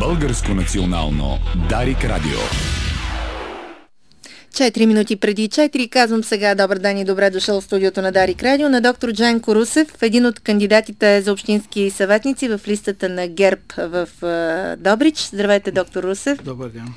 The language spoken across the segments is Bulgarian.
Българско национално Дарик Радио. 4 минути преди 4 казвам сега добър ден и добре дошъл в студиото на Дарик Радио на доктор Дженко Русев, един от кандидатите за общински съветници в листата на ГЕРБ в Добрич. Здравейте, доктор Русев. Добър ден.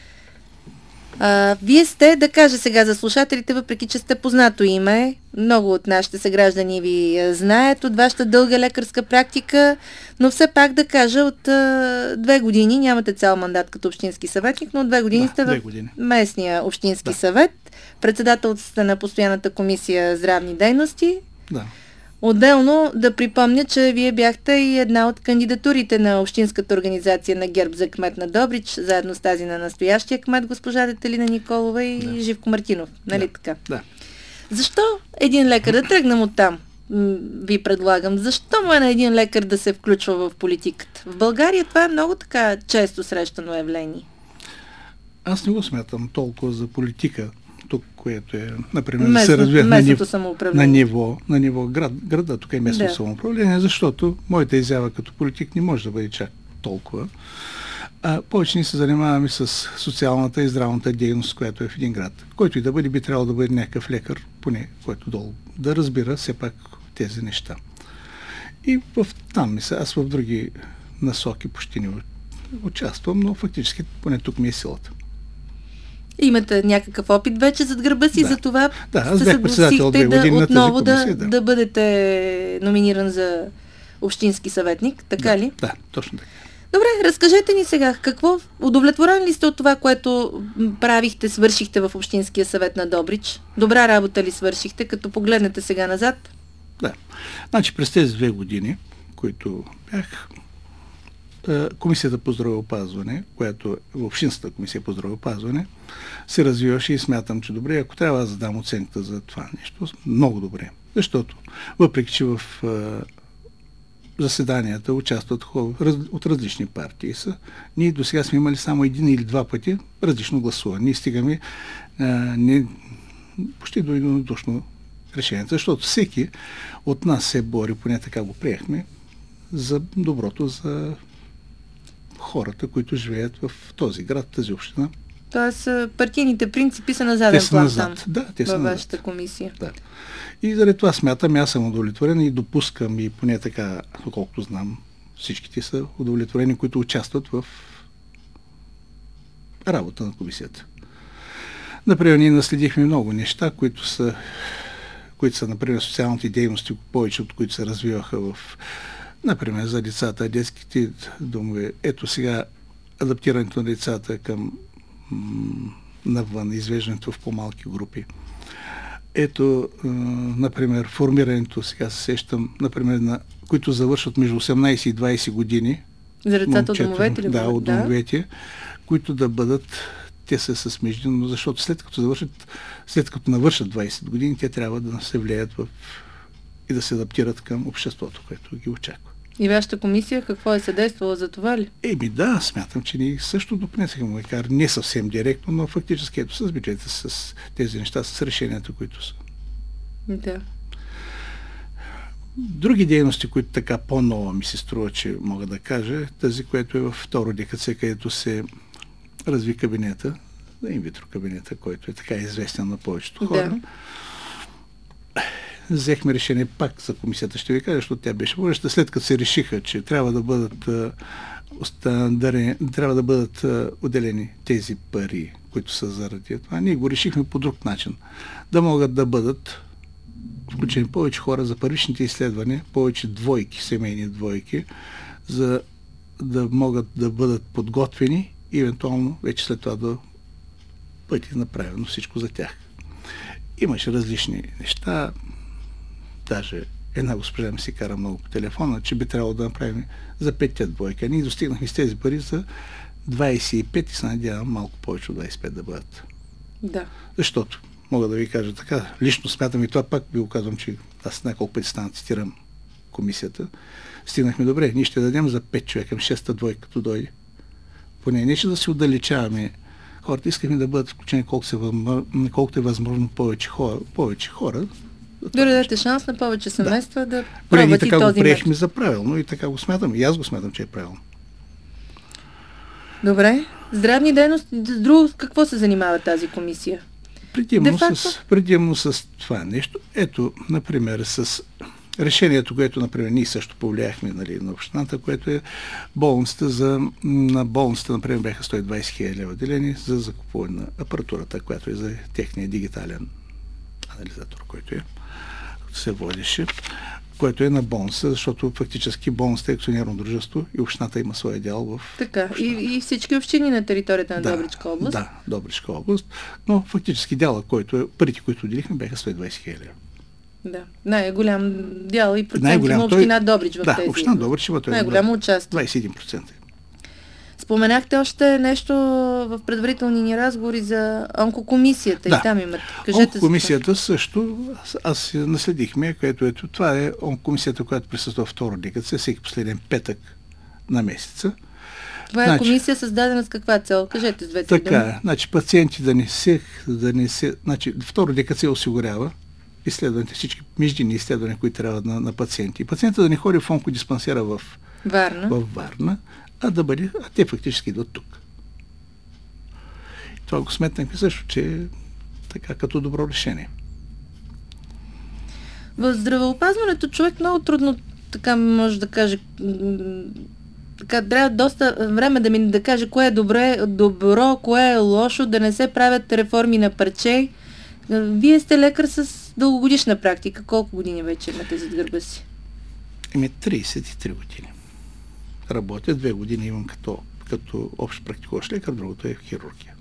Вие сте, да кажа сега за слушателите, въпреки че сте познато име, много от нашите съграждани ви знаят от вашата дълга лекарска практика, но все пак да кажа от 2 години, нямате цял мандат като общински съветник, но от 2 години сте в местния общински съвет, председател сте на постоянната комисия здравни дейности. Да. Отделно да припомня, че вие бяхте и една от кандидатурите на общинската организация на ГЕРБ за кмет на Добрич, заедно с тази на настоящия кмет, госпожа Детелина Николова и Живко Мартинов. Нали така? Да. Защо един лекар, да тръгнем оттам, ви предлагам, защо му е на един лекар да се включва в политиката? В България това е много така често срещано явление. Аз не го смятам толкова за политика, тук, което е, например, се развива на ниво града, тук е местно самоуправление, защото моята изява като политик не може да бъде чак толкова. Повече ни се занимаваме с социалната и здравната дейност, която е в един град. Който и да бъде, би трябвало да бъде някакъв лекар, поне който долу да разбира все пак тези неща. И аз в други насоки почти не участвам, но фактически поне тук ми е силата. Имате някакъв опит вече зад гърба си, за това аз бях председател 2 години отново на тази комисия, да бъдете номиниран за общински съветник, така ли? Да, точно така. Добре, разкажете ни сега, удовлетворен ли сте от това, което свършихте в Общинския съвет на Добрич? Добра работа ли свършихте, като погледнете сега назад? Да, значи през тези 2 години, които бях, Комисията по здравеопазване, която е Общинската комисия по здравеопазване, се развиваше и смятам, че добре, ако трябва да дам оценката за това нещо, много добре. Защото, въпреки че в заседанията участват хора от различни партии ние до сега сме имали само 1 или 2 пъти различно гласуване. Ние стигаме почти до единодушно решение, защото всеки от нас се бори, поне така го приехме, за доброто, за хората, които живеят в този град, тази община. Тоест партийните принципи са на заден план там, те са във вашата комисия. Да. И заради това смятам, аз съм удовлетворен и допускам, и поне така, доколкото знам, всичките са удовлетворени, които участват в работа на комисията. Например, ние наследихме много неща, които са, например, социалните дейности, повече от които се развиваха например, за децата, детските домове. Ето сега адаптирането на децата към навън, извеждането в по-малки групи. Ето, например, формирането, сега се сещам, например, които завършват между 18 и 20 години. За децата от домовете ли? Да, от домовете, които да бъдат, те са с междинно, защото след като навършат 20 години, те трябва да се влияят и да се адаптират към обществото, което ги очаква. И вашата комисия какво е съдействала за това ли? Да, смятам, че ние също допринесахме, макар не съвсем директно, но фактически ето с бюджета, с тези неща, с решенията, които са. Да. Други дейности, които така по-нова ми се струва, че мога да кажа, тази, която е във 2 ДКЦ, където се разви кабинета, инвитро кабинета, който е така известен на повечето хора. Да. Взехме решение пак за комисията, ще ви кажа, защото тя беше водеща, след като се решиха, че трябва да бъдат отделени тези пари, които са заради това. Ние го решихме по друг начин. Да могат да бъдат включени повече хора за първичните изследвания, повече семейни двойки, за да могат да бъдат подготвени и евентуално вече след това да бъде направено всичко за тях. Имаше различни неща. Даже една госпожа ми се кара много по телефона, че би трябвало да направим за 5 двойки. Ние достигнахме с тези пари за 25 и се надявам малко повече от 25 да бъдат. Да. Защото, мога да ви кажа така, лично смятам и това пак ви го казвам, че аз няколко пъти цитирам комисията. Стигнахме добре, ние ще дадем за 5 човека, 6-та двойка, като дойде. Поне не ще да се отдалечаваме. Хората искахме да бъдат включени колкото е възможно повече хора. Да дадете шанс на повече семейства да пробват и този метод. Ние така го приехме за правилно и така го смятам. И аз го смятам, че е правилно. Добре. Здравни дейности, с друго какво се занимава тази комисия? Предимно с това нещо. Ето, например, с решението, което, например, ние също повлияхме, нали, на общината, което е болницата на болницата, например, бяха 120 хиляди лева отделени за закупуване на апаратурата, която е за техния дигитален анализатор, който се водеше, което е на болница, защото фактически болницата е акционерно дружество и общината има своя дял в така, и всички общини на територията на Добричка област? Да, Добричка област, но фактически дяла, парите, които отделихме, бяха 120 хиляди. Да, най-голям дял и процент на община Добрич в тези. Да, община Добрич има най-голямо участие. 21%. Споменахте още нещо в предварителни ни разговори за онкокомисията. Да. И там имат. Онкокомисията също, аз наследихме, което това е онкокомисията, която присъства втора декада, всеки последен петък на месеца. Това е комисия създадена с каква цел? Кажете с двете думи. Така, пациенти да не се, втора декада се осигурява изследваните, всички междинни изследвания, които трябва на пациенти. Пациентът да не ходи в онкодиспансера в Варна, а те фактически идват тук. И това го сметнахме също, че е така като добро решение. В здравеопазването човек много трудно така може да каже, така трябва доста време да каже кое е добро, кое е лошо, да не се правят реформи на парче. Вие сте лекар с дългогодишна практика. Колко години вече имате зад гърба си? 33 години. Работя, 2 години имам като общ практикуващ лекар, другото е в хирургия.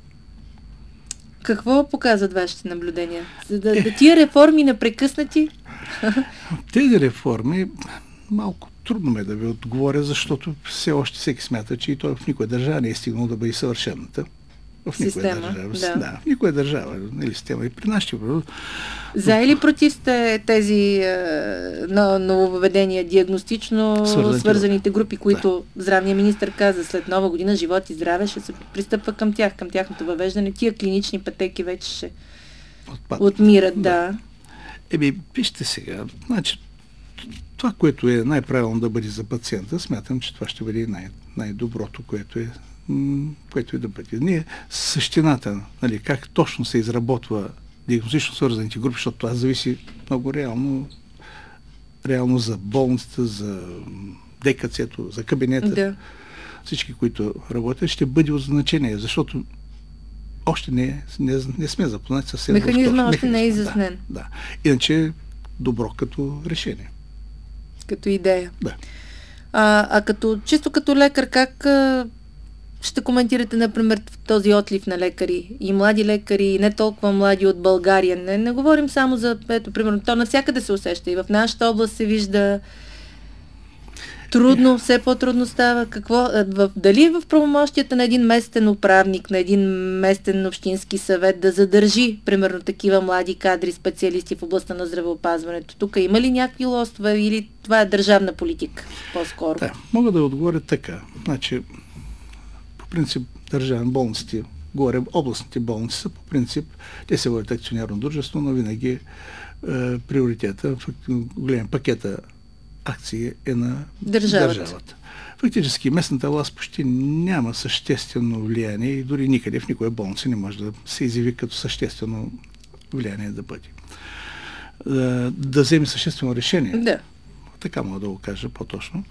Какво показват вашите наблюдения? Тия реформи непрекъснати? Тези реформи малко трудно ме да ви отговоря, защото все още всеки смята, че и той в никоя държава не е стигнал да бъде съвършената. В никоя държава. Да, в никоя държава или система. И при нашите за или против сте тези нововведения, диагностично свързаните групи, които здравният министър каза след Нова година, живот и здраве, ще се пристъпва към тяхното въвеждане. Тия клинични пътеки вече ще отмират, да. Вижте сега, това, което е най-правилно да бъде за пациента, смятам, че това ще бъде най-доброто, което е да бъде. Ние същината, как точно се изработва диагностично свързаните групи, защото това зависи много реално за болницата, за ДКЦ-то, за кабинета. Да. Всички, които работят, ще бъде от значение, защото още не сме запознати съвсем. Механизма още не е изяснен. Да. Иначе добро като решение. Като идея. Да. Чисто като лекар, как ще коментирате, например, този отлив на лекари и млади лекари, и не толкова млади от България? Не говорим само за, примерно, то навсякъде се усеща. И в нашата област се вижда трудно, все по-трудно става. Дали в правомощията на един местен управник, на един местен общински съвет да задържи, примерно, такива млади кадри, специалисти в областта на здравеопазването? Тук има ли някакви лостове или това е държавна политика по-скоро? Да, мога да отговоря така. По принцип, държавни болници, областните болници са по принцип, те се водят акционерно дружество, но винаги приоритета, голям пакета акции е на държавата. Фактически местната власт почти няма съществено влияние и дори никъде в никоя болница не може да се изяви като съществено влияние да бъде. Да вземе съществено решение. Да. Така мога да го кажа по-точно.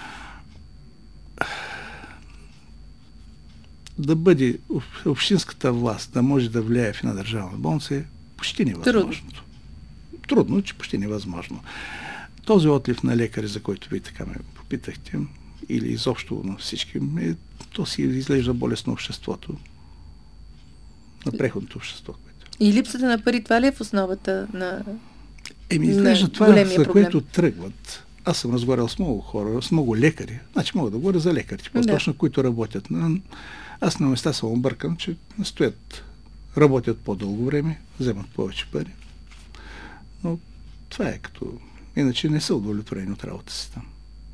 Да бъде общинската власт, да може да влияе в една държавна болница е почти невъзможно. Трудно, че почти невъзможно. Този отлив на лекари, за който вие така ме попитахте, или изобщо на всички, то си изглежда болест на обществото, на преходното общество. И липсата на пари, това ли е в основата на изглежда това, за което тръгват. Аз съм разговарял с много хора, с много лекари. Мога да говоря за лекарите, по-точно, които работят. Аз на места съм объркан, че работят по-дълго време, вземат повече пари. Но това е като... Иначе не са удовлетворени от работа си там.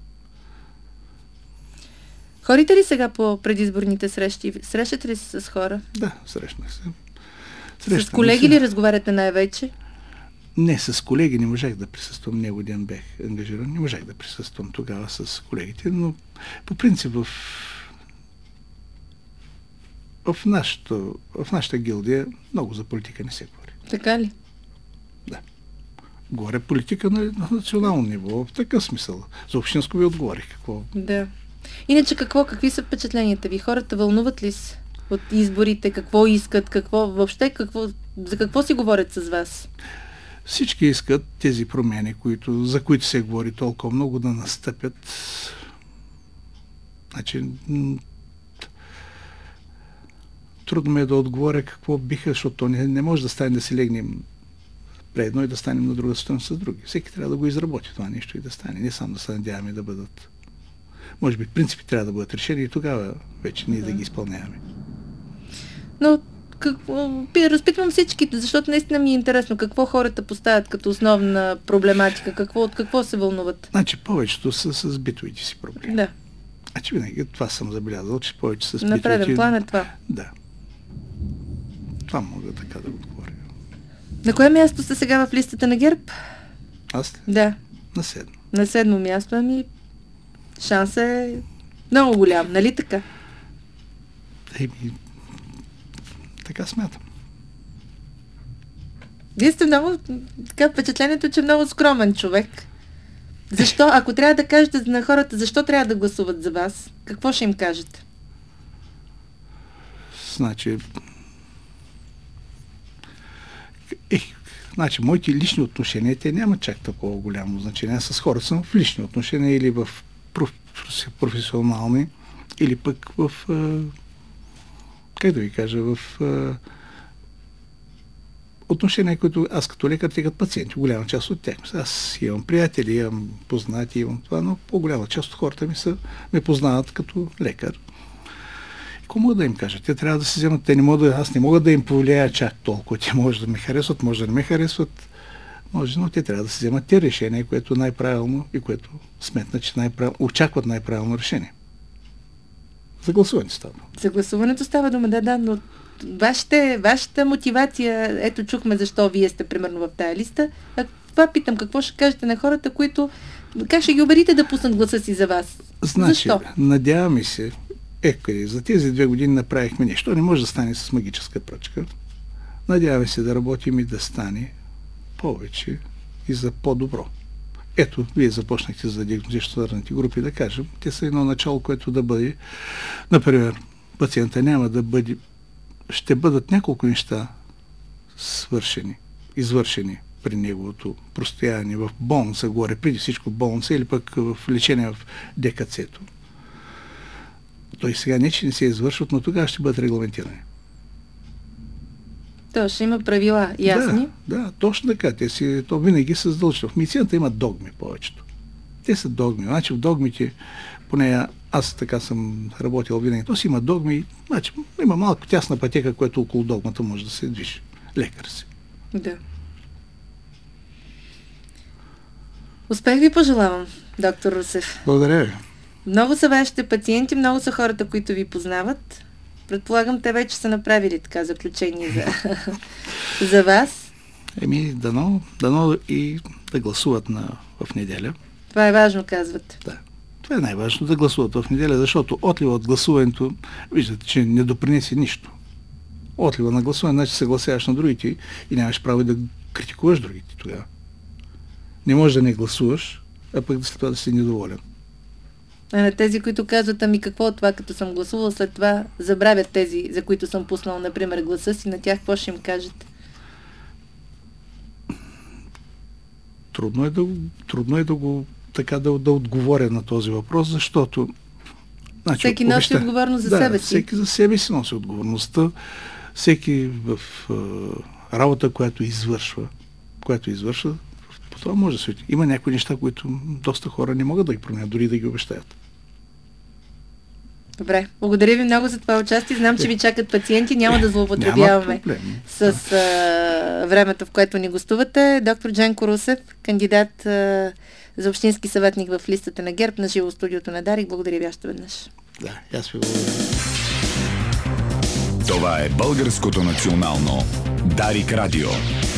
Ходите ли сега по предизборните срещи? Срещате ли се с хора? Да, срещнах се. С колеги ли разговаряте най-вече? Не, с колеги не можах да присъствам. Него ден бях ангажиран. Не можах да присъствам тогава с колегите, но по принцип в В нашата гилдия много за политика не се говори. Така ли? Да. Говоря политика на национално ниво, в такъв смисъл. За общинско ви отговорих. Какво? Да. Иначе какви са впечатленията ви? Хората вълнуват ли се от изборите? Какво искат? За какво си говорят с вас? Всички искат тези промени, за които се говори толкова много, да настъпят. Значи, трудно ми е да отговоря какво биха, защото не може да стане да си легнем пред едно и да станем на друга страна с други. Всеки трябва да го изработи това нещо и да стане. Не само да се надяваме да бъдат. Може би принципи трябва да бъдат решени и тогава вече ние да ги изпълняваме. Но разпитвам всичките, защото наистина ми е интересно какво хората поставят като основна проблематика, от какво се вълнуват. Значи повечето са с битовите си проблеми. Да. Значи винаги това съм забелязал, че повече с битовите... На преден план е това. Да. Това мога така да отговоря. На кое място сте сега в листата на ГЕРБ? Аз ли? Да. На 7. На 7 място, шансът е много голям, нали така? Така смятам. Вие сте много, така впечатлението, че много скромен човек. Защо, ако трябва да кажете на хората, защо трябва да гласуват за вас, какво ще им кажете? Значи, моите лични отношения, те нямат чак такова голямо значение. С хората съм в лични отношения или в професионални, или пък в отношения, които аз като лекар тегат пациенти, голяма част от тях. Аз имам приятели, имам познати, имам това, но по-голяма част от хората ме познават като лекар. Какво мога да им кажа? Те трябва да си вземат, аз не мога да им повлияя чак толкова. Те може да ме харесват, може да не ме харесват, но те трябва да си вземат те решения, което е най-правилно и което сметнат, че очакват най-правилно решение. За гласуването става. За гласуването става дума, да, но вашата мотивация, ето чухме защо вие сте примерно в тая листа, а това питам, какво ще кажете на хората, как ще ги убедите да пуснат гласа си за вас? Значи, защо? Надяваме се, за тези 2 години направихме нещо, не може да стане с магическа пръчка. Надяваме се да работим и да стане повече и за по-добро. Ето, вие започнахте за диагностично-стационарните групи, да кажем, те са едно начало, което да бъде, например, пациента ще бъдат няколко неща извършени при неговото простояние в болница, горе преди всичко в болница или пък в лечение в ДКЦ-то. Той сега не че не се извършват, но тогава ще бъдат регламентирани. То ще има правила ясни. Да, точно така. То винаги са задължително. В медицината има догми повечето. Те са догми. Значи в догмите, поне аз така съм работил винаги, то си има догми, значи има малко тясна пътека, която около догмата може да се движи. Лекар си. Да. Успех ви пожелавам, доктор Русев. Благодаря ви. Много са вашите пациенти, много са хората, които ви познават. Предполагам, те вече са направили така заключение за вас. Дано и да гласуват в неделя. Това е важно, казвате. Да. Това е най-важно, да гласуват в неделя, защото отлива от гласуването, виждате, че не допринесе нищо. Отлива на гласуване, значи се гласяваш на другите и нямаш право да критикуваш другите тогава. Не можеш да не гласуваш, а пък след това да си недоволен. А на тези, които казват, какво от това, като съм гласувал, след това забравят тези, за които съм пуснал, например, гласа си, на тях какво ще им кажете? Трудно е да отговоря на този въпрос, защото всеки носи отговорност за себе си. Всеки за себе си носи отговорността. Всеки в работа, която извършва, по това може да се... Има някои неща, които доста хора не могат да ги променят, дори да ги обещаят. Добре, благодаря ви много за това участие. Знам, че ви чакат пациенти. Няма да злоупотребяваме с времето, в което ни гостувате. Доктор Дженко Русев, кандидат за общински съветник в листата на ГЕРБ, на живо студиото на Дарик. Благодаря ви още веднъж. Да, аз ви благодаря. Това е Българското национално Дарик радио.